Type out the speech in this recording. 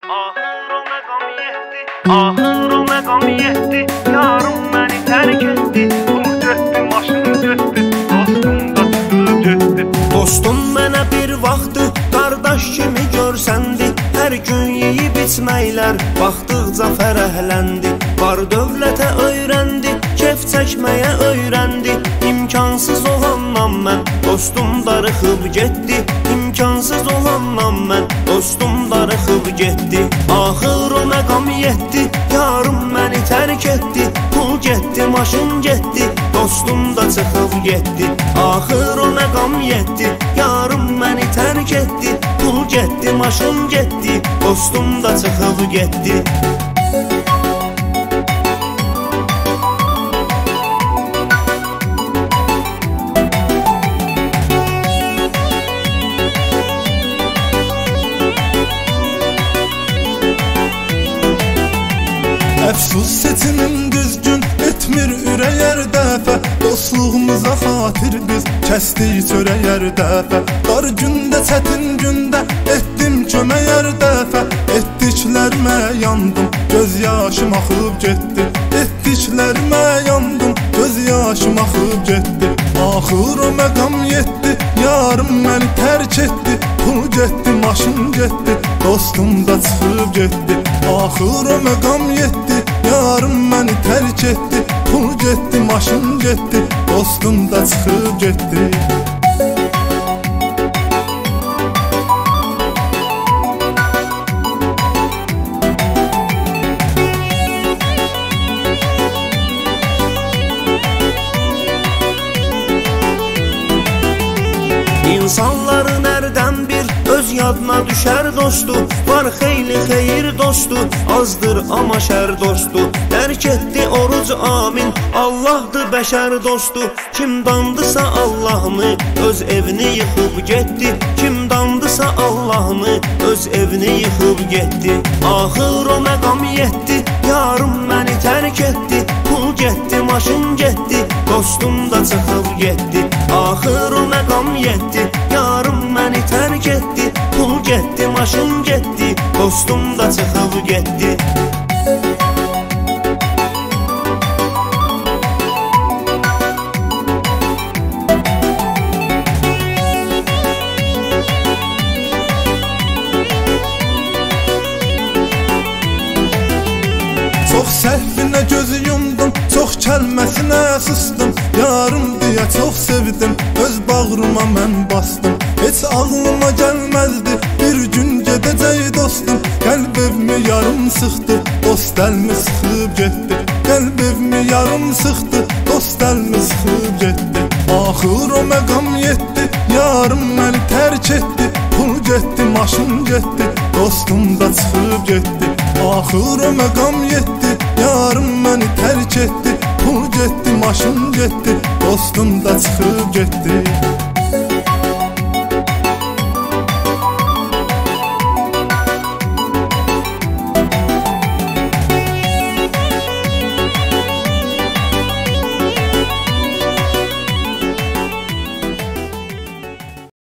Ahır o məqam yetdi, ahır o məqam yetdi. Yarım məni tərk etdi, pul getdi, maşın getdi, dostum da çıxıb getdi. Dostum mənə bir vaxtı qardaş kimi görsəndi. Hər gün yeyib içməklər baxdıqca fərəhləndi. Var dövlətə öyrəndi, kef çəkməyə öyrəndi. İmkansız olandan mən dostum darıxıb getdi. İmkansız olandan mən dostum darıxıb getdi. Axır o məqam yetdi, yarım məni tərk etdi. Pul getdi, maşın getdi, dostum da çıxıb getdi. Axır o məqam yetdi, yarım məni tərk etdi. Pul getdi, maşın getdi, dostum da çıxıb getdi. Əfsus seçimin düzgün etmir ürəyər dəfə. Dostluğumuza xatir biz kəsdik çörəyər dəfə. Dar gündə, çətin gündə etdim köməyər dəfə. Etdiklərimə yandım, göz yaşım axıb getdi. Etdiklərimə yandım, göz yaşım axıb getdi. Axır o məqam yetdi, yarım məni tərk etdi. Pul getdi, maşın getdi, dostum da çıxıb getdi. Axır o məqam yetdi, yarım məni tərk etdi. Pul getdi, maşın getdi, dostum da çıxıb getdi. İnsanların hərdən bir öz yadına düşər dostu. Var xeyli xeyir dostu, azdır amma şər dostu. Dərk etdi oruc amin, Allahdır bəşər dostu. Kim dandısa Allah'ını, öz evini yıxıb getdi. Kim dandısa Allah'ını, öz evini yıxıb getdi. Axır o məqam yetdi, yarım məni tərk etdi. Pul getdi, maşın getdi, dostum da çıxıb getdi. Axır o məqam yetdi, yarım məni tərk etdi. Pul getdi, maşın getdi, dostum da çıxıb getdi. Çox səhvinə gözü yumdum, çox kəlməsinə sustum. Yarım deyə çox sevdim, öz bağrıma mən bastım. Heç ağlıma gəlməzdi, bir gün gedəcək dostum. Qəlb evimi yarım sıxdı, dost əlmi sıxıb getdi. Qəlb evimi yarım sıxdı, dost əlmi sıxıb getdi. Axır o məqam yetdi, yarım məni tərk etdi. Pul getdi, maşın getdi, dostum da çıxıb getdi. Axır o məqam yetdi, yarım məni tərk etdi. Pul getdi, maşın getdi, dostum da çıxıb getdi.